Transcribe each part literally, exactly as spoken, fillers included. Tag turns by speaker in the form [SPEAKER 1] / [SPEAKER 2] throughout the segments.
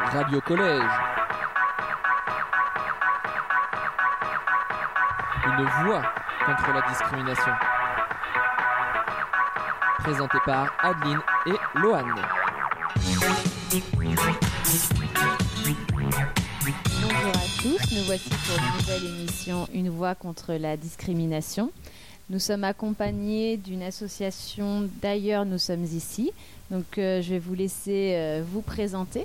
[SPEAKER 1] Radio Collège. Une voix contre la discrimination. Présenté par Adeline et Lohan.
[SPEAKER 2] Bonjour à tous, nous voici pour une nouvelle émission Une voix contre la discrimination. Nous sommes accompagnés d'une association D'ailleurs nous sommes ici. Donc euh, je vais vous laisser euh, vous présenter.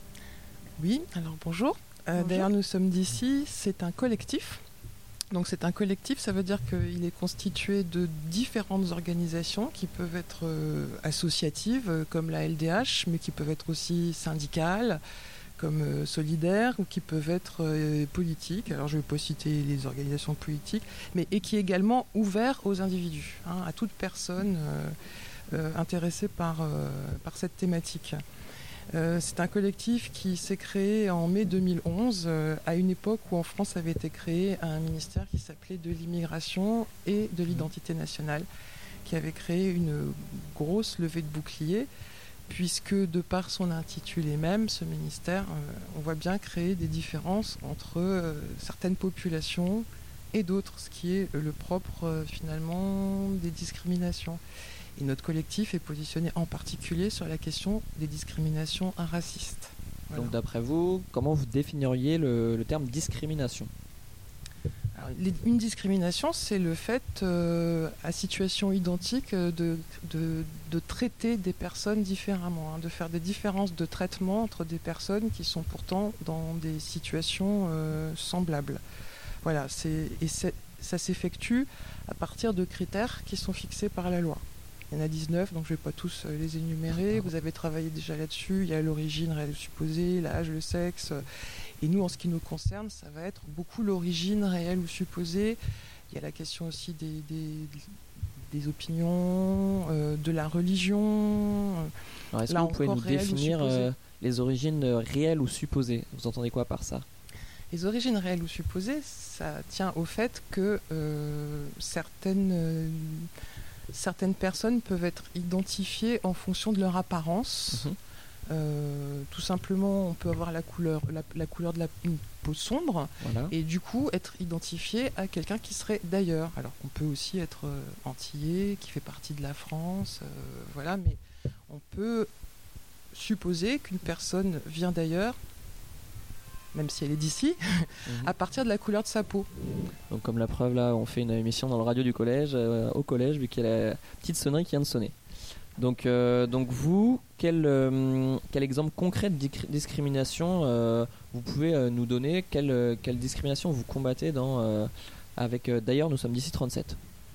[SPEAKER 3] Oui, alors bonjour. Euh, bonjour. D'ailleurs nous sommes d'ici, c'est un collectif. Donc c'est un collectif, ça veut dire qu'il est constitué de différentes organisations qui peuvent être euh, associatives euh, comme la L D H, mais qui peuvent être aussi syndicales, comme euh, solidaires, ou qui peuvent être euh, politiques. Alors je ne vais pas citer les organisations politiques, mais et qui est également ouvert aux individus, hein, à toute personne euh, euh, intéressée par, euh, par cette thématique. Euh, c'est un collectif qui s'est créé en mai deux mille onze, euh, à une époque où en France avait été créé un ministère qui s'appelait de l'immigration et de l'identité nationale, qui avait créé une grosse levée de boucliers, puisque de par son intitulé même, ce ministère, euh, on voit bien créer des différences entre euh, certaines populations et d'autres, ce qui est le propre euh, finalement des discriminations. Et notre collectif est positionné en particulier sur la question des discriminations racistes. Voilà.
[SPEAKER 1] Donc d'après vous, comment vous définiriez le, le terme discrimination ?
[SPEAKER 3] Alors, les, une discrimination, c'est le fait, euh, à situation identique, de, de, de traiter des personnes différemment, hein, de faire des différences de traitement entre des personnes qui sont pourtant dans des situations euh, semblables. Voilà, c'est, et c'est, ça s'effectue à partir de critères qui sont fixés par la loi. Il y en a dix-neuf, donc je ne vais pas tous les énumérer. Vous avez travaillé déjà là-dessus. Il y a l'origine réelle ou supposée, l'âge, le sexe. Et nous, en ce qui nous concerne, ça va être beaucoup l'origine réelle ou supposée. Il y a la question aussi des, des, des opinions, euh, de la religion.
[SPEAKER 1] Alors, est-ce
[SPEAKER 3] Là,
[SPEAKER 1] que vous pouvez nous définir euh, les origines réelles ou supposées ? Vous entendez quoi par ça ?
[SPEAKER 3] Les origines réelles ou supposées, ça tient au fait que euh, certaines... Euh, Certaines personnes peuvent être identifiées en fonction de leur apparence. Mmh. Euh, tout simplement, on peut avoir la couleur, la, la couleur de la une peau sombre, voilà. Et du coup être identifié à quelqu'un qui serait d'ailleurs. Alors qu'on peut aussi être euh, antillais, qui fait partie de la France, euh, voilà. Mais on peut supposer qu'une personne vient d'ailleurs, même si elle est d'ici, mmh. à partir de la couleur de sa peau.
[SPEAKER 1] Donc comme la preuve, là, on fait une émission dans le radio du collège, euh, au collège, vu qu'il y a la petite sonnerie qui vient de sonner. Donc, euh, donc vous, quel, euh, quel exemple concret de dic- discrimination euh, vous pouvez euh, nous donner ? Quelle, quelle discrimination vous combattez dans, euh, avec, euh, d'ailleurs, nous sommes d'ici trente-sept ?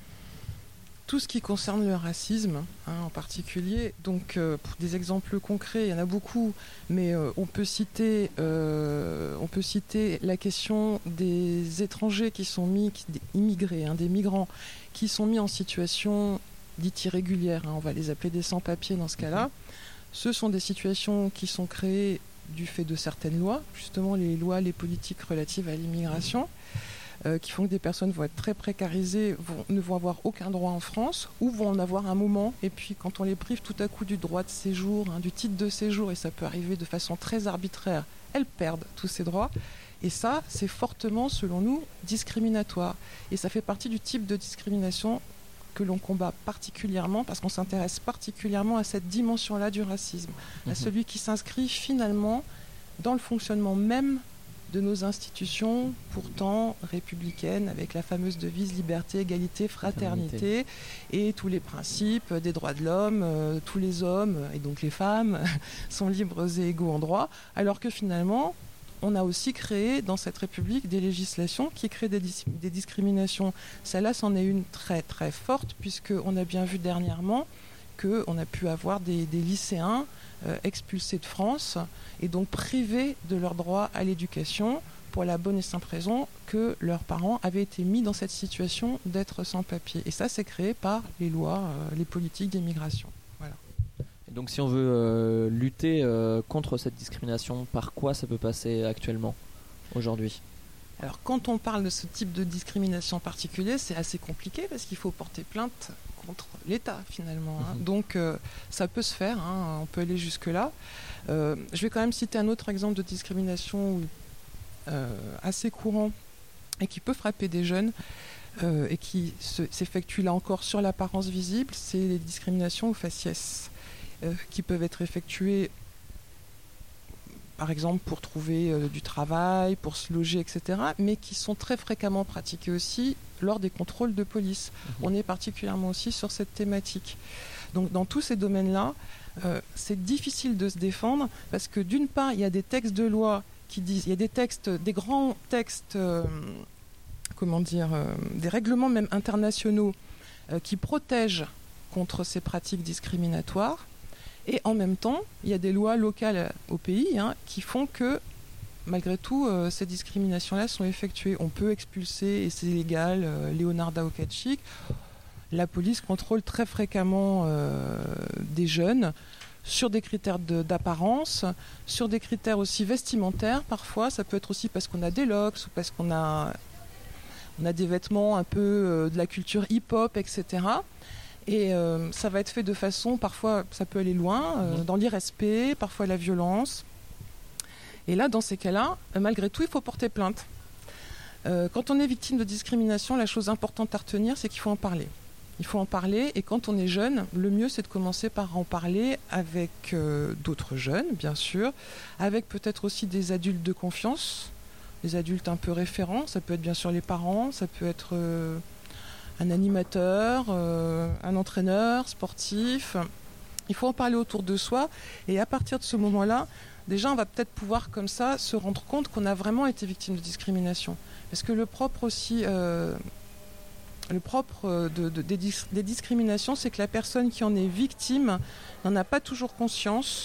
[SPEAKER 3] Tout ce qui concerne le racisme, hein, en particulier, donc euh, pour des exemples concrets, il y en a beaucoup, mais euh, on peut citer, euh, on peut citer la question des étrangers qui sont mis, qui, des immigrés, hein, des migrants, qui sont mis en situation dite irrégulière, hein, on va les appeler des sans-papiers dans ce cas-là. Ce sont des situations qui sont créées du fait de certaines lois, justement les lois, les politiques relatives à l'immigration. Euh, qui font que des personnes vont être très précarisées, vont, ne vont avoir aucun droit en France, ou vont en avoir un moment, et puis quand on les prive tout à coup du droit de séjour, hein, du titre de séjour, et ça peut arriver de façon très arbitraire, elles perdent tous ces droits. Et ça, c'est fortement, selon nous, discriminatoire. Et ça fait partie du type de discrimination que l'on combat particulièrement, parce qu'on s'intéresse particulièrement à cette dimension-là du racisme, mmh. à celui qui s'inscrit finalement dans le fonctionnement même de nos institutions, pourtant républicaines, avec la fameuse devise liberté, égalité, fraternité, fraternité. Et tous les principes des droits de l'homme, euh, tous les hommes, et donc les femmes, sont libres et égaux en droit, alors que finalement, on a aussi créé dans cette République des législations qui créent des, dis- des discriminations. Celle-là, c'en est une très très forte, puisqu'on a bien vu dernièrement qu'on a pu avoir des, des lycéens euh, expulsés de France et donc privés de leur droit à l'éducation pour la bonne et simple raison que leurs parents avaient été mis dans cette situation d'être sans papier. Et ça, c'est créé par les lois, euh, les politiques d'immigration. Voilà.
[SPEAKER 1] Et donc si on veut euh, lutter euh, contre cette discrimination, par quoi ça peut passer actuellement, aujourd'hui ?
[SPEAKER 3] Alors quand on parle de ce type de discrimination particulier, c'est assez compliqué parce qu'il faut porter plainte contre l'État finalement. Hein. Mmh. Donc euh, ça peut se faire, hein, on peut aller jusque-là. Euh, je vais quand même citer un autre exemple de discrimination euh, assez courant et qui peut frapper des jeunes euh, et qui se, s'effectue là encore sur l'apparence visible, c'est les discriminations au faciès euh, qui peuvent être effectuées par exemple pour trouver euh, du travail, pour se loger, et cetera, mais qui sont très fréquemment pratiquées aussi lors des contrôles de police. Mmh. On est particulièrement aussi sur cette thématique. Donc dans tous ces domaines-là, euh, c'est difficile de se défendre parce que d'une part, il y a des textes de loi qui disent, il y a des textes, des grands textes, euh, comment dire, euh, des règlements même internationaux euh, qui protègent contre ces pratiques discriminatoires. Et en même temps, il y a des lois locales au pays hein, qui font que, malgré tout, euh, ces discriminations-là sont effectuées. On peut expulser, et c'est légal, euh, Leonarda Okaczyk. La police contrôle très fréquemment euh, des jeunes sur des critères de, d'apparence, sur des critères aussi vestimentaires. Parfois, ça peut être aussi parce qu'on a des locks ou parce qu'on a, on a des vêtements un peu euh, de la culture hip-hop, et cetera. Et euh, ça va être fait de façon, parfois ça peut aller loin, euh, mmh. dans l'irrespect, parfois la violence. Et là, dans ces cas-là, euh, malgré tout, il faut porter plainte. Euh, quand on est victime de discrimination, la chose importante à retenir, c'est qu'il faut en parler. Il faut en parler, et quand on est jeune, le mieux c'est de commencer par en parler avec euh, d'autres jeunes, bien sûr, avec peut-être aussi des adultes de confiance, des adultes un peu référents, ça peut être bien sûr les parents, ça peut être... Euh, un animateur, euh, un entraîneur sportif. Il faut en parler autour de soi et à partir de ce moment-là, déjà on va peut-être pouvoir comme ça se rendre compte qu'on a vraiment été victime de discrimination. Parce que le propre aussi, euh, le propre de, de, des, dis- des discriminations, c'est que la personne qui en est victime n'en a pas toujours conscience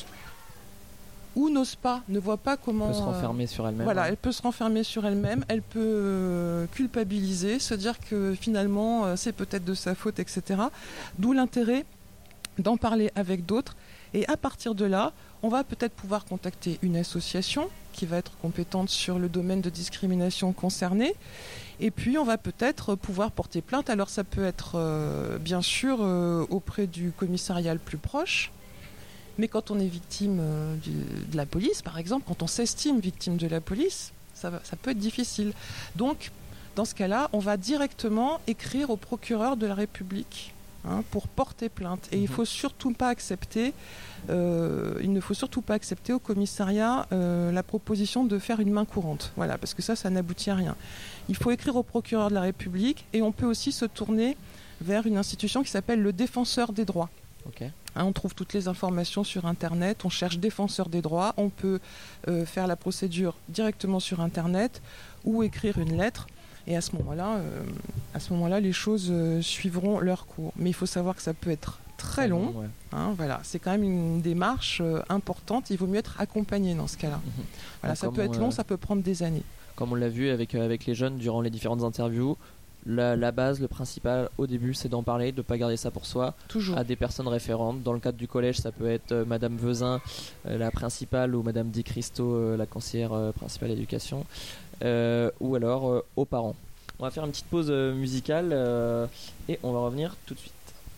[SPEAKER 3] ou n'ose pas, ne voit pas comment...
[SPEAKER 1] Elle peut se renfermer euh, sur elle-même.
[SPEAKER 3] Voilà,
[SPEAKER 1] ouais.
[SPEAKER 3] elle peut se renfermer sur elle-même, elle peut euh, culpabiliser, se dire que finalement euh, c'est peut-être de sa faute, et cetera. D'où l'intérêt d'en parler avec d'autres. Et à partir de là, on va peut-être pouvoir contacter une association qui va être compétente sur le domaine de discrimination concerné. Et puis on va peut-être pouvoir porter plainte. Alors ça peut être euh, bien sûr euh, auprès du commissariat le plus proche. Mais quand on est victime euh, du, de la police, par exemple, quand on s'estime victime de la police, ça, va, ça peut être difficile. Donc, dans ce cas-là, on va directement écrire au procureur de la République hein, pour porter plainte. Et mmh. il faut surtout pas accepter, euh, il ne faut surtout pas accepter au commissariat euh, la proposition de faire une main courante. Voilà, parce que ça, ça n'aboutit à rien. Il faut écrire au procureur de la République et on peut aussi se tourner vers une institution qui s'appelle le Défenseur des droits.
[SPEAKER 1] Okay.
[SPEAKER 3] Hein, on trouve toutes les informations sur Internet, on cherche défenseur des droits, on peut euh, faire la procédure directement sur Internet ou écrire une lettre et à ce moment-là, euh, à ce moment-là les choses euh, suivront leur cours. Mais il faut savoir que ça peut être très long, ouais. hein, voilà. C'est quand même une démarche euh, importante, il vaut mieux être accompagné dans ce cas-là. Mmh. Voilà, ça peut être long, euh, ça peut prendre des années.
[SPEAKER 1] Comme on l'a vu avec, euh, avec les jeunes durant les différentes interviews, La, la base, le principal au début, c'est d'en parler, de ne pas garder ça pour soi.
[SPEAKER 3] Toujours.
[SPEAKER 1] À des personnes référentes. Dans le cadre du collège, ça peut être euh, Madame Vezin, euh, la principale, ou Madame Di Cristo, euh, la conseillère euh, principale d'éducation, euh, ou alors euh, aux parents. On va faire une petite pause euh, musicale euh, et on va revenir tout de suite.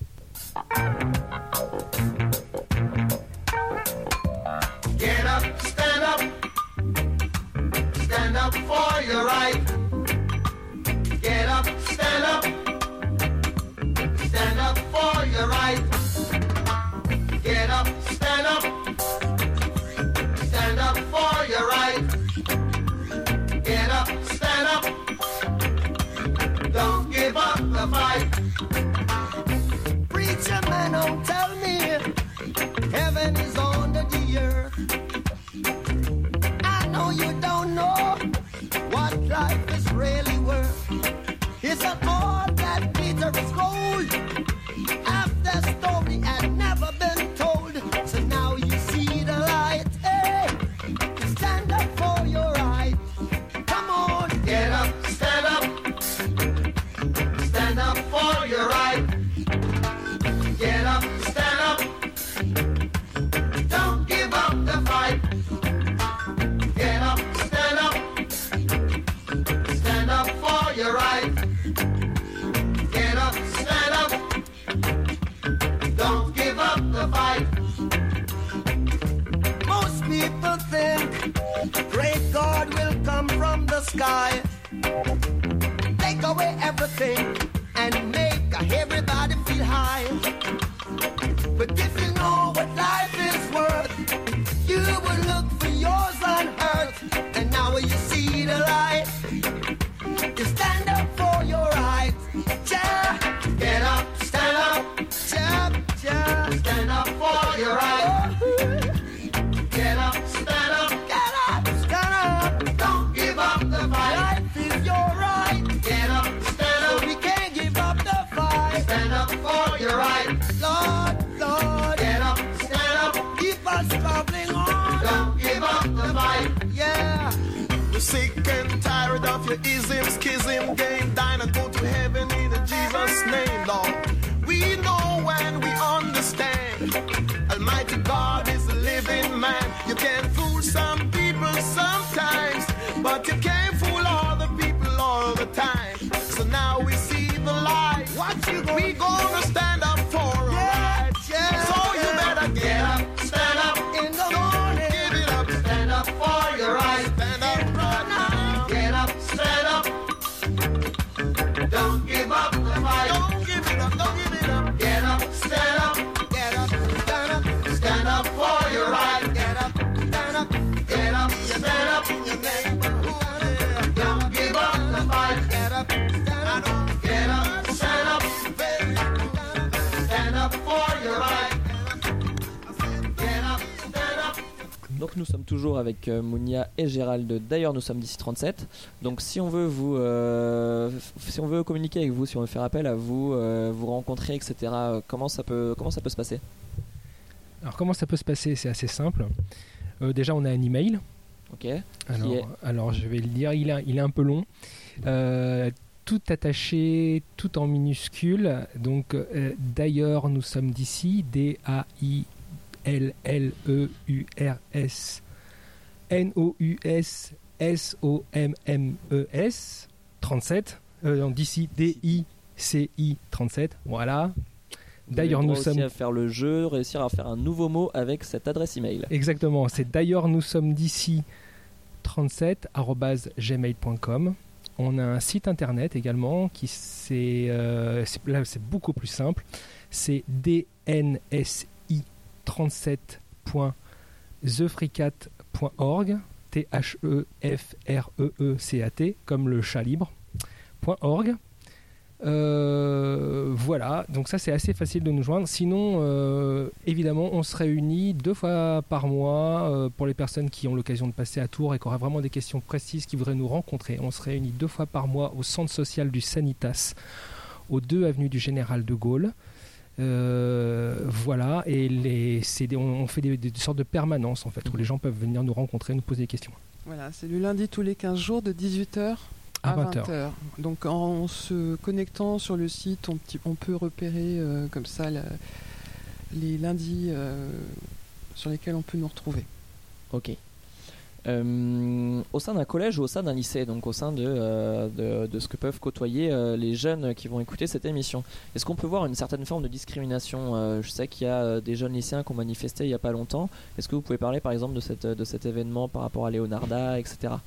[SPEAKER 4] Get up, stand up, stand up for your right. Get up, stand up, stand up for your right. Get up, stand up, stand up for your right. Get up, stand up, don't give up the fight. Preacher man, don't tell me heaven is under the earth. I know you don't know what life sky. Take away everything and make everybody feel high. But if you know what life is worth, you will look for yours on earth. And now when you see the light, you stand up for your rights. Yeah. Get up, stand up, yeah, yeah. Stand up for your rights. Get up, stand up, get up, stand up. Don't give up the fight. Life is your right. Get up, stand up. We can't give up the fight. Stand up for your right. Lord, Lord. Get up, stand up. Keep us traveling on. Don't give up the fight. Yeah.
[SPEAKER 5] We're sick and tired of your ism, schism, game, dine and go to heaven in Jesus' name, Lord. We know and we understand. Almighty God is a living man. You can fool some people sometimes, but you can't fool all the people all the time. So now we see the light. What you gonna we gonna stand up for our
[SPEAKER 4] Yeah,
[SPEAKER 5] rights.
[SPEAKER 4] yeah.
[SPEAKER 5] So you better get,
[SPEAKER 4] Get
[SPEAKER 5] up.
[SPEAKER 4] up, stand up in the
[SPEAKER 5] Don't
[SPEAKER 4] morning.
[SPEAKER 5] give it up.
[SPEAKER 4] Stand up for your rights.
[SPEAKER 5] Stand up right now.
[SPEAKER 4] Get up, stand up. Don't give up the fight.
[SPEAKER 5] Don't give it up. Don't give it up.
[SPEAKER 4] Get up, stand up. Get up, stand up. Stand up for your right. Get up, stand up. Get up, stand up.
[SPEAKER 5] In your name.
[SPEAKER 4] Don't give up the fight. Get up, stand up. Get up, stand up. Stand up for your right. Get up, stand up.
[SPEAKER 1] Donc nous sommes toujours avec euh, Mounia et Gérald. D'ailleurs, nous sommes d'ici trente-sept. Donc si on veut vous, euh, f- si on veut communiquer avec vous, si on veut faire appel à vous, euh, vous rencontrer, et cetera. euh, Comment ça peut, comment ça peut se passer?
[SPEAKER 6] Alors comment ça peut se passer? C'est assez simple. Euh, déjà, on a un email.
[SPEAKER 1] Ok.
[SPEAKER 6] Alors,
[SPEAKER 1] est-
[SPEAKER 6] alors je vais le dire, il est, il est un peu long. Euh, tout attaché, tout en minuscule. Donc euh, d'ailleurs, nous sommes d'ici, D A I L L E U R S N O U S S O M M E S trente-sept. Euh, non, d'ici, D I C I trente-sept. Voilà. D'ailleurs, nous sommes...
[SPEAKER 1] aussi à faire le jeu, réussir à faire un nouveau mot avec cette adresse email.
[SPEAKER 6] Exactement, c'est d'ailleurs nous sommes d'ici trente-sept arobase gmail point com. On a un site internet également qui c'est euh, c'est- là c'est beaucoup plus simple. C'est d n s i trente-sept point the free cat point org, T H E F R E E C A T comme le chat libre .org. Euh, voilà, donc ça c'est assez facile de nous joindre. Sinon, euh, évidemment, on se réunit deux fois par mois euh, pour les personnes qui ont l'occasion de passer à Tours et qui auraient vraiment des questions précises, qui voudraient nous rencontrer. On se réunit deux fois par mois au centre social du Sanitas, au deux avenue du Général de Gaulle. Euh, voilà, et les, c'est des- on, on fait des, des sortes de permanences en fait, où les gens peuvent venir nous rencontrer, nous poser des questions.
[SPEAKER 3] Voilà, c'est le lundi tous les quinze jours de dix-huit heures
[SPEAKER 6] À
[SPEAKER 3] à
[SPEAKER 6] vingt
[SPEAKER 3] vingt heures. Donc en se connectant sur le site, on, petit- on peut repérer euh, comme ça la- les lundis euh, sur lesquels on peut nous retrouver.
[SPEAKER 1] Ok. Euh, au sein d'un collège ou au sein d'un lycée, donc au sein de, euh, de, de ce que peuvent côtoyer euh, les jeunes qui vont écouter cette émission, est-ce qu'on peut voir une certaine forme de discrimination? Euh, Je sais qu'il y a euh, des jeunes lycéens qui ont manifesté il n'y a pas longtemps. Est-ce que vous pouvez parler par exemple de, cette, de cet événement par rapport à Leonarda, et cetera.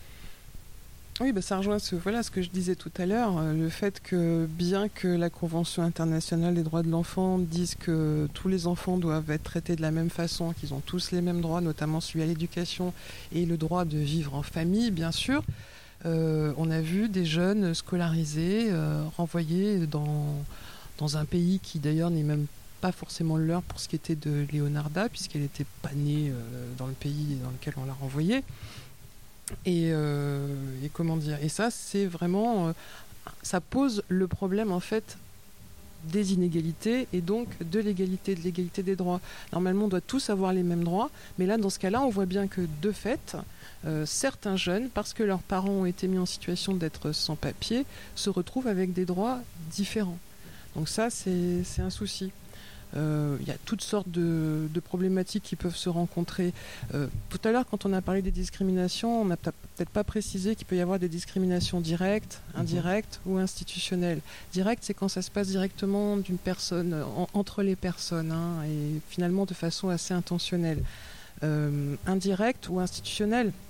[SPEAKER 3] Oui, bah, ça rejoint ce, voilà, ce que je disais tout à l'heure, euh, le fait que bien que la Convention internationale des droits de l'enfant dise que tous les enfants doivent être traités de la même façon, qu'ils ont tous les mêmes droits, notamment celui à l'éducation et le droit de vivre en famille, bien sûr, euh, on a vu des jeunes scolarisés euh, renvoyés dans, dans un pays qui d'ailleurs n'est même pas forcément le leur pour ce qui était de Leonarda, puisqu'elle n'était pas née euh, dans le pays dans lequel on l'a renvoyée. Et, euh, et comment dire et ça c'est vraiment euh, ça pose le problème en fait des inégalités et donc de l'égalité de l'égalité des droits. Normalement on doit tous avoir les mêmes droits, mais là dans ce cas-là on voit bien que de fait euh, certains jeunes, parce que leurs parents ont été mis en situation d'être sans papier, se retrouvent avec des droits différents. Donc ça c'est c'est un souci. Il euh, y a toutes sortes de, de problématiques qui peuvent se rencontrer. Euh, tout à l'heure, quand on a parlé des discriminations, on n'a peut-être pas précisé qu'il peut y avoir des discriminations directes, indirectes mmh. ou institutionnelles. Direct, c'est quand ça se passe directement d'une personne, en, entre les personnes, hein, et finalement de façon assez intentionnelle. Euh, indirect ou institutionnelle,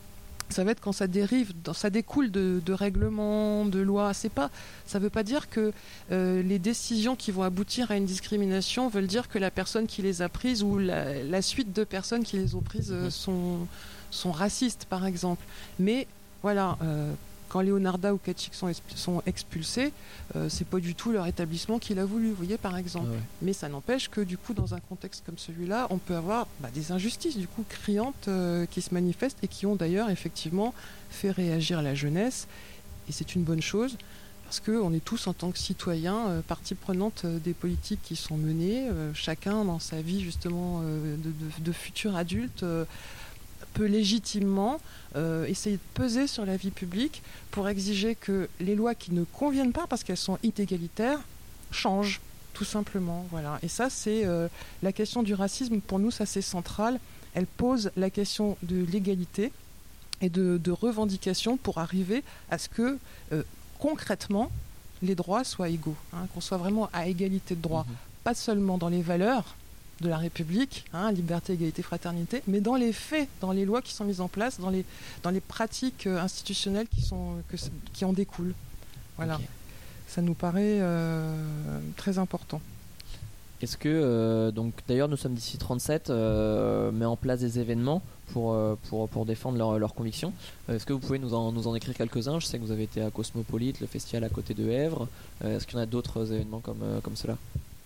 [SPEAKER 3] ça va être quand ça dérive, dans, ça découle de, de règlements, de lois. C'est pas, ça ne veut pas dire que euh, les décisions qui vont aboutir à une discrimination veulent dire que la personne qui les a prises ou la, la suite de personnes qui les ont prises euh, sont, sont racistes, par exemple. Mais voilà, euh, quand Leonarda ou Kachik sont, sont expulsés, euh, c'est pas du tout leur établissement qui l'a voulu, vous voyez, par exemple. Ah ouais. Mais ça n'empêche que du coup, dans un contexte comme celui-là, on peut avoir bah, des injustices du coup criantes euh, qui se manifestent et qui ont d'ailleurs effectivement fait réagir la jeunesse. Et c'est une bonne chose parce qu'on est tous en tant que citoyens euh, partie prenante euh, des politiques qui sont menées, euh, chacun dans sa vie justement euh, de, de, de futur adulte. Euh, peut légitimement euh, essayer de peser sur la vie publique pour exiger que les lois qui ne conviennent pas parce qu'elles sont inégalitaires changent, tout simplement. Voilà. Et ça, c'est euh, la question du racisme, pour nous, ça c'est central. Elle pose la question de l'égalité et de, de revendication pour arriver à ce que, euh, concrètement, les droits soient égaux, hein, qu'on soit vraiment à égalité de droits, mmh. pas seulement dans les valeurs de la République, hein, liberté, égalité, fraternité, mais dans les faits, dans les lois qui sont mises en place, dans les, dans les pratiques euh, institutionnelles qui, sont, que, qui en découlent. Voilà. Okay. Ça nous paraît euh, très important.
[SPEAKER 1] Est-ce que, euh, donc d'ailleurs nous sommes d'ici trente-sept, euh, met en place des événements pour, euh, pour, pour défendre leurs leur convictions. Euh, est-ce que vous pouvez nous en, nous en écrire quelques-uns ? Je sais que vous avez été à Cosmopolite, le festival à côté de Èvres. Euh, est-ce qu'il y en a d'autres événements comme, euh, comme cela ?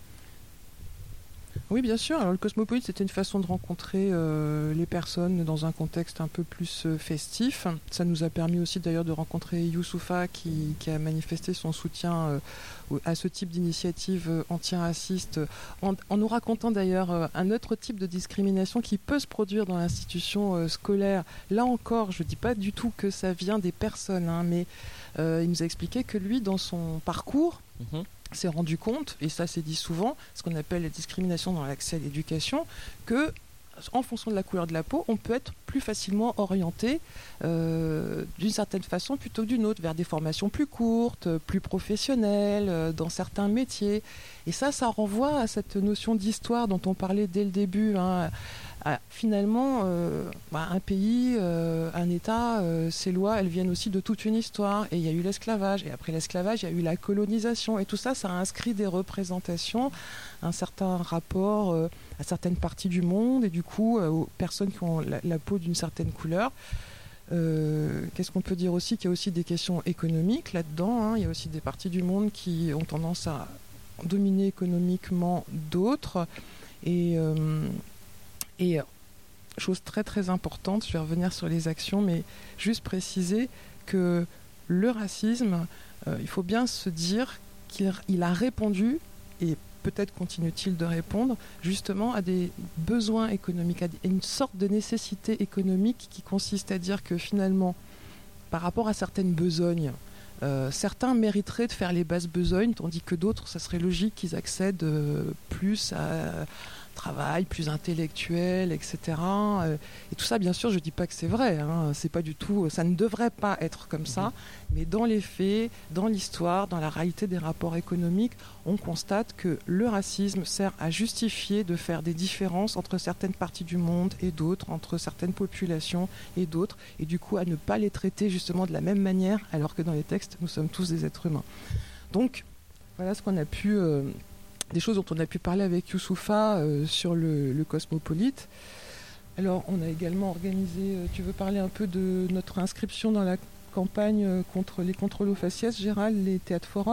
[SPEAKER 3] Oui, bien sûr. Alors, le Cosmopolite, c'était une façon de rencontrer euh, les personnes dans un contexte un peu plus euh, festif. Ça nous a permis aussi d'ailleurs de rencontrer Youssoufa qui, qui a manifesté son soutien euh, à ce type d'initiative euh, antiraciste en, en nous racontant d'ailleurs euh, un autre type de discrimination qui peut se produire dans l'institution euh, scolaire. Là encore, je ne dis pas du tout que ça vient des personnes, hein, mais euh, il nous a expliqué que lui, dans son parcours, mmh. s'est rendu compte, et ça c'est dit souvent, ce qu'on appelle la discrimination dans l'accès à l'éducation, que en fonction de la couleur de la peau, on peut être plus facilement orienté euh, d'une certaine façon plutôt que d'une autre, vers des formations plus courtes, plus professionnelles, euh, dans certains métiers. Et ça, ça renvoie à cette notion d'histoire dont on parlait dès le début, hein, à, finalement, euh, bah, un pays, euh, un État, euh, ces lois, elles viennent aussi de toute une histoire. Et il y a eu l'esclavage. Et après l'esclavage, il y a eu la colonisation. Et tout ça, ça a inscrit des représentations, un certain rapport euh, à certaines parties du monde et du coup euh, aux personnes qui ont la, la peau d'une certaine couleur. Euh, qu'est-ce qu'on peut dire aussi ? Qu'il y a aussi des questions économiques là-dedans, hein. Il y a aussi des parties du monde qui ont tendance à dominer économiquement d'autres. Et, euh, et chose très très importante, je vais revenir sur les actions, mais juste préciser que le racisme, euh, il faut bien se dire qu'il il a répondu, et peut-être continue-t-il de répondre, justement à des besoins économiques, à une sorte de nécessité économique qui consiste à dire que finalement, par rapport à certaines besognes, euh, certains mériteraient de faire les basses besognes, tandis que d'autres, ça serait logique qu'ils accèdent euh, plus à travail, plus intellectuel, et cetera. Et tout ça, bien sûr, je ne dis pas que c'est vrai, hein. C'est pas du tout, ça ne devrait pas être comme ça, mais dans les faits, dans l'histoire, dans la réalité des rapports économiques, on constate que le racisme sert à justifier de faire des différences entre certaines parties du monde et d'autres, entre certaines populations et d'autres, et du coup à ne pas les traiter justement de la même manière, alors que dans les textes, nous sommes tous des êtres humains. Donc, voilà ce qu'on a pu... Euh, des choses dont on a pu parler avec Youssoufa euh, sur le, le Cosmopolite. Alors, on a également organisé... Euh, tu veux parler un peu de notre inscription dans la campagne euh, contre les contrôles aux faciès, Gérald, les théâtres forums ?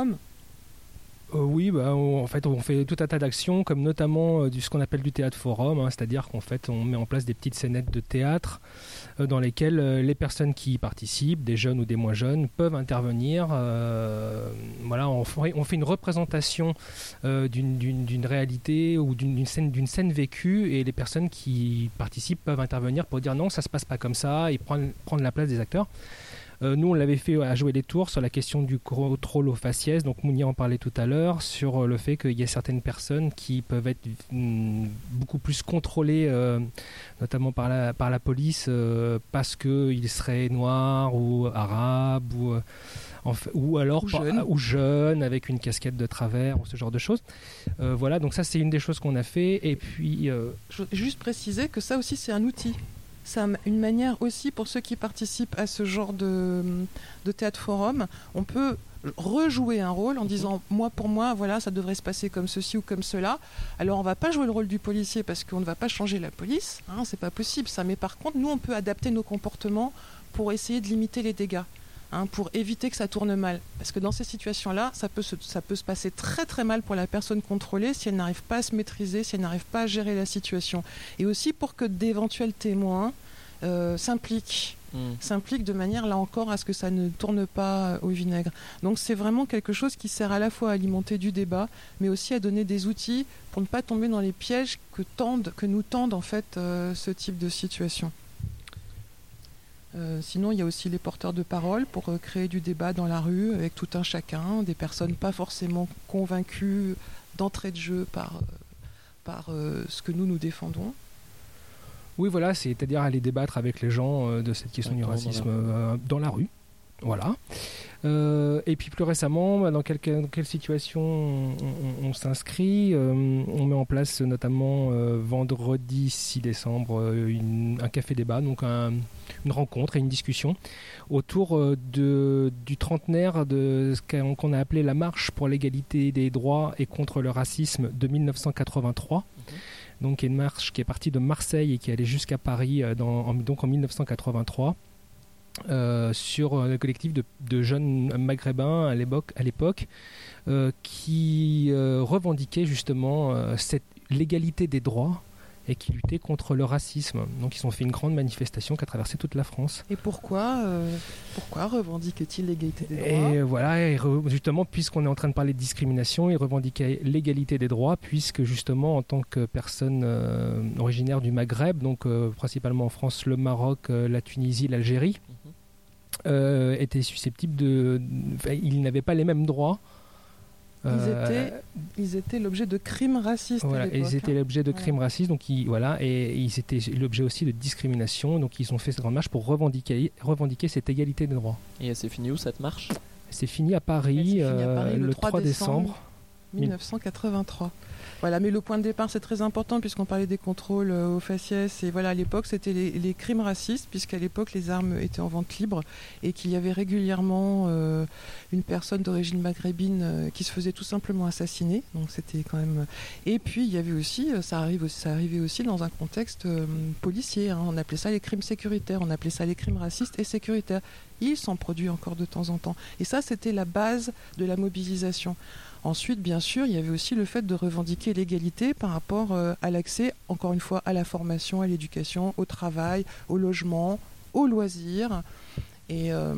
[SPEAKER 6] Euh, oui, bah, on, en fait, on fait tout un tas d'actions, comme notamment euh, du, ce qu'on appelle du théâtre forum, hein, c'est-à-dire qu'en fait, on met en place des petites scénettes de théâtre euh, dans lesquelles euh, les personnes qui y participent, des jeunes ou des moins jeunes, peuvent intervenir. Euh, voilà, on, on fait une représentation euh, d'une, d'une, d'une réalité ou d'une, d'une, scène, d'une scène vécue, et les personnes qui participent peuvent intervenir pour dire non, ça se passe pas comme ça, et prendre, prendre la place des acteurs. Euh, nous, on l'avait fait à jouer les tours sur la question du contrôle aux faciès. Donc, Mounia en parlait tout à l'heure sur le fait qu'il y a certaines personnes qui peuvent être mm, beaucoup plus contrôlées, euh, notamment par la, par la police, euh, parce qu'ils seraient noirs ou arabes ou, euh, en fait, ou alors
[SPEAKER 3] ou
[SPEAKER 6] par,
[SPEAKER 3] jeunes.
[SPEAKER 6] ou jeunes avec une casquette de travers ou ce genre de choses. Euh, voilà, donc ça, c'est une des choses qu'on a fait. Et puis, euh...
[SPEAKER 3] je veux juste préciser que ça aussi, c'est un outil. c'est un- une manière aussi pour ceux qui participent à ce genre de, de théâtre forum, on peut rejouer un rôle en disant moi pour moi voilà ça devrait se passer comme ceci ou comme cela. Alors on va pas jouer le rôle du policier parce qu'on ne va pas changer la police, hein, c'est pas possible ça, mais par contre nous on peut adapter nos comportements pour essayer de limiter les dégâts, hein, pour éviter que ça tourne mal, parce que dans ces situations là ça peut se, ça peut se passer très très mal pour la personne contrôlée si elle n'arrive pas à se maîtriser, si elle n'arrive pas à gérer la situation, et aussi pour que d'éventuels témoins euh, s'impliquent Mmh. s'implique de manière, là encore, à ce que ça ne tourne pas au vinaigre. Donc c'est vraiment quelque chose qui sert à la fois à alimenter du débat, mais aussi à donner des outils pour ne pas tomber dans les pièges que, tendent, que nous tendent en fait euh, ce type de situation. Euh, sinon, il y a aussi les porteurs de parole pour euh, créer du débat dans la rue avec tout un chacun, des personnes pas forcément convaincues d'entrée de jeu par, euh, par euh, ce que nous nous défendons.
[SPEAKER 6] Oui, voilà, c'est-à-dire aller débattre avec les gens euh, de cette question du racisme euh, dans la rue. Voilà. Euh, et puis plus récemment, bah, dans, quelle, dans quelle situation on, on, on s'inscrit euh, on met en place notamment euh, vendredi six décembre euh, une, un café-débat, donc un, une rencontre et une discussion autour euh, de, du trentenaire de ce qu'on, qu'on a appelé la marche pour l'égalité des droits et contre le racisme de dix-neuf cent quatre-vingt-trois. Mmh. Donc, il y a une marche qui est partie de Marseille et qui est allée jusqu'à Paris euh, dans, en, donc en dix-neuf cent quatre-vingt-trois euh, sur un collectif de, de jeunes maghrébins à l'époque, à l'époque euh, qui euh, revendiquaient justement euh, cette l'égalité des droits et qui luttaient contre le racisme. Donc ils ont fait une grande manifestation qui a traversé toute la France.
[SPEAKER 3] Et pourquoi, euh, pourquoi revendiquent-ils l'égalité des droits ?
[SPEAKER 6] Et voilà, et re, justement, puisqu'on est en train de parler de discrimination, ils revendiquaient l'égalité des droits, puisque justement, en tant que personne euh, originaire du Maghreb, donc euh, principalement en France, le Maroc, euh, la Tunisie, l'Algérie, mm-hmm. euh, étaient susceptibles de... Enfin, ils n'avaient pas les mêmes droits.
[SPEAKER 3] Ils, euh, étaient, ils étaient l'objet de crimes racistes.
[SPEAKER 6] Voilà,
[SPEAKER 3] à l'époque,
[SPEAKER 6] ils étaient
[SPEAKER 3] hein.
[SPEAKER 6] l'objet de crimes
[SPEAKER 3] ouais.
[SPEAKER 6] racistes, donc ils, voilà, et ils étaient l'objet aussi de discrimination. Donc ils ont fait cette grande marche pour revendiquer, revendiquer cette égalité des droits.
[SPEAKER 1] Et c'est fini où cette marche ?
[SPEAKER 6] C'est fini à Paris,
[SPEAKER 3] fini
[SPEAKER 6] euh,
[SPEAKER 3] à Paris le,
[SPEAKER 6] le
[SPEAKER 3] trois
[SPEAKER 6] trois décembre
[SPEAKER 3] dix-neuf cent quatre-vingt-trois. Voilà, mais le point de départ c'est très important puisqu'on parlait des contrôles euh, aux faciès et voilà à l'époque c'était les, les crimes racistes puisqu'à l'époque les armes étaient en vente libre et qu'il y avait régulièrement euh, une personne d'origine maghrébine euh, qui se faisait tout simplement assassiner, donc c'était quand même. Et puis il y avait aussi, ça arrive, ça arrivait aussi dans un contexte euh, policier, hein. On appelait ça les crimes sécuritaires, on appelait ça les crimes racistes et sécuritaires. Il s'en produit encore de temps en temps et ça c'était la base de la mobilisation. Ensuite, bien sûr, il y avait aussi le fait de revendiquer l'égalité par rapport euh, à l'accès, encore une fois, à la formation, à l'éducation, au travail, au logement, aux loisirs. Et, euh,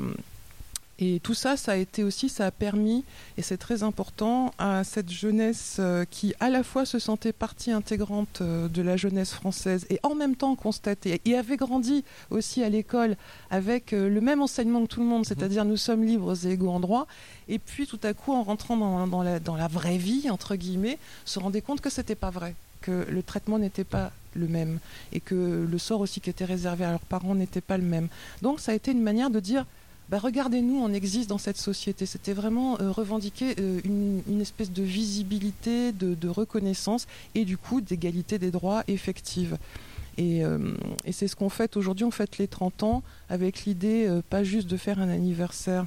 [SPEAKER 3] et tout ça, ça a été aussi, ça a permis, et c'est très important, à cette jeunesse euh, qui, à la fois, se sentait partie intégrante euh, de la jeunesse française et en même temps constatait, et avait grandi aussi à l'école avec euh, le même enseignement que tout le monde, c'est-à-dire nous sommes libres et égaux en droit. Et puis tout à coup, en rentrant dans, dans, la, dans la vraie vie, entre guillemets, se rendait compte que c'était pas vrai, que le traitement n'était pas le même et que le sort aussi qui était réservé à leurs parents n'était pas le même. Donc ça a été une manière de dire, bah, regardez-nous, on existe dans cette société. C'était vraiment euh, revendiquer euh, une, une espèce de visibilité, de, de reconnaissance et du coup d'égalité des droits effective. Et, euh, et c'est ce qu'on fête aujourd'hui, on fête les trente ans avec l'idée euh, pas juste de faire un anniversaire,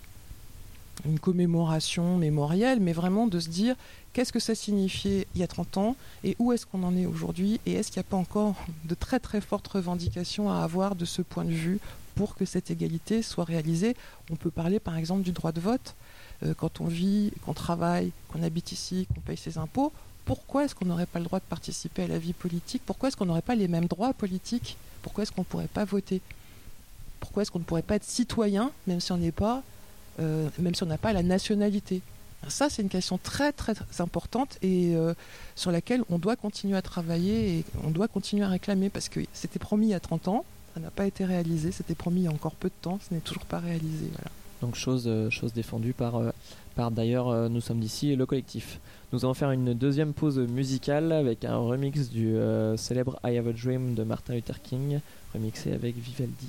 [SPEAKER 3] une commémoration mémorielle, mais vraiment de se dire qu'est-ce que ça signifiait il y a trente ans et où est-ce qu'on en est aujourd'hui et est-ce qu'il n'y a pas encore de très très fortes revendications à avoir de ce point de vue pour que cette égalité soit réalisée. On peut parler par exemple du droit de vote. Euh, quand on vit, qu'on travaille, qu'on habite ici, qu'on paye ses impôts, pourquoi est-ce qu'on n'aurait pas le droit de participer à la vie politique ? Pourquoi est-ce qu'on n'aurait pas les mêmes droits politiques ? Pourquoi est-ce qu'on ne pourrait pas voter ? Pourquoi est-ce qu'on ne pourrait pas être citoyen, même si on n'est pas Euh, même si on n'a pas la nationalité. Ça, c'est une question très, très, très importante et euh, sur laquelle on doit continuer à travailler et on doit continuer à réclamer parce que c'était promis il y a trente ans, ça n'a pas été réalisé, c'était promis il y a encore peu de temps, ce n'est toujours pas réalisé. Voilà.
[SPEAKER 1] Donc chose, euh, chose défendue par, euh, par d'ailleurs euh, Nous sommes d'ici et le collectif. Nous allons faire une deuxième pause musicale avec un remix du euh, célèbre I Have a Dream de Martin Luther King, remixé avec Vivaldi.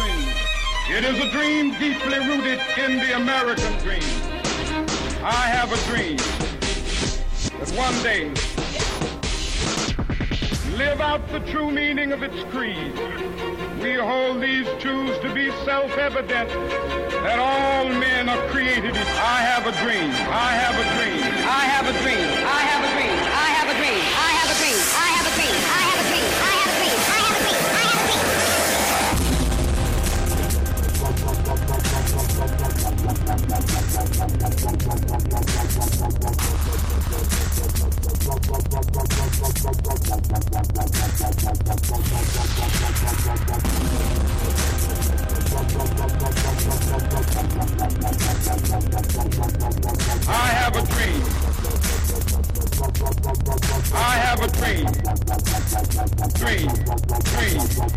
[SPEAKER 7] dream. It is a dream deeply rooted in the American dream. I have a dream that one day live out the true meaning of its creed. We hold these truths to be self-evident, that all men are created equal. I have a dream. I have a dream.
[SPEAKER 8] I have a dream. I have a dream. I have a dream. I have a dream. I have a dream. I have a dream. I have a dream. I have a dream. I have a dream.
[SPEAKER 7] I have a dream. I have a dream. Dream. Dream.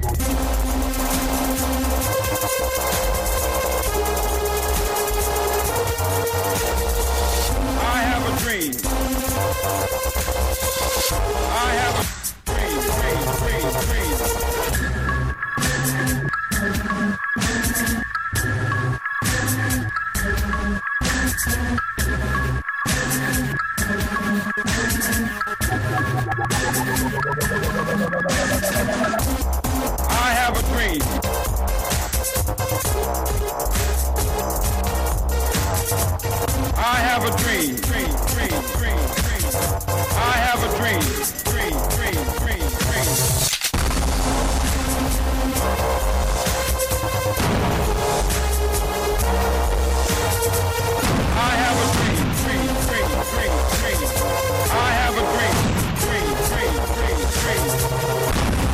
[SPEAKER 7] I have a dream. I have a dream, dream, dream, dream. I have a dream. I have a dream, dream, dream, dream, dream. I have a dream, dream, dream, dream, dream. I have a dream, dream, dream, dream, dream. I have a dream, dream, dream, dream, dream.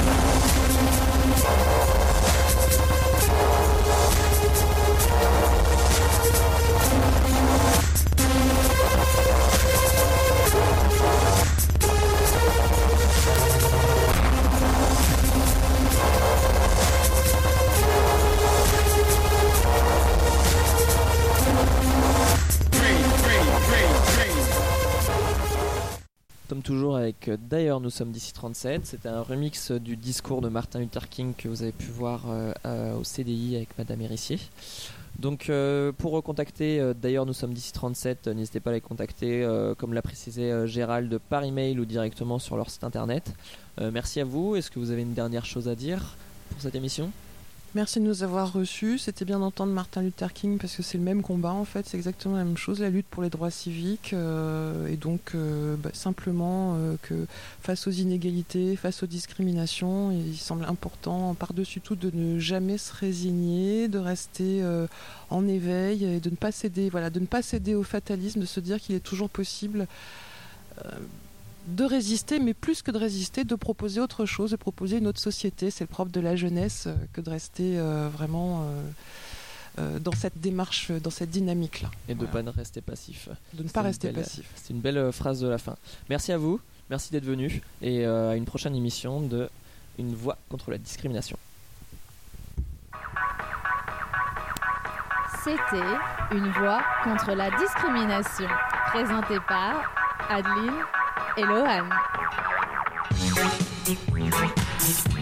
[SPEAKER 1] Nous sommes toujours avec euh, D'ailleurs nous sommes d'ici trente-sept. C'était un remix euh, du discours de Martin Luther King que vous avez pu voir euh, euh, au C D I avec Madame Hérissier. Donc euh, pour recontacter euh, D'ailleurs nous sommes d'ici trente-sept, euh, n'hésitez pas à les contacter euh, comme l'a précisé euh, Gérald par email ou directement sur leur site internet. Euh, merci à vous. Est-ce que vous avez une dernière chose à dire pour cette émission ?
[SPEAKER 3] Merci de nous avoir reçus. C'était bien d'entendre Martin Luther King parce que c'est le même combat en fait, c'est exactement la même chose, la lutte pour les droits civiques euh, et donc euh, bah, simplement euh, que face aux inégalités, face aux discriminations, il semble important par-dessus tout de ne jamais se résigner, de rester euh, en éveil et de ne pas céder, voilà, de ne pas céder au fatalisme, de se dire qu'il est toujours possible euh, de résister, mais plus que de résister, de proposer autre chose, de proposer une autre société. C'est le propre de la jeunesse euh, que de rester euh, vraiment euh, euh, dans cette démarche, dans cette dynamique-là.
[SPEAKER 1] Et de
[SPEAKER 3] voilà.
[SPEAKER 1] ne pas rester passif.
[SPEAKER 3] De ne
[SPEAKER 1] C'est
[SPEAKER 3] pas
[SPEAKER 1] une
[SPEAKER 3] rester
[SPEAKER 1] belle,
[SPEAKER 3] passif.
[SPEAKER 1] C'est une belle euh, phrase de la fin. Merci à vous, merci d'être venu et euh, à une prochaine émission de Une voix contre la discrimination.
[SPEAKER 2] C'était Une voix contre la discrimination, présentée par Adeline et Lohan.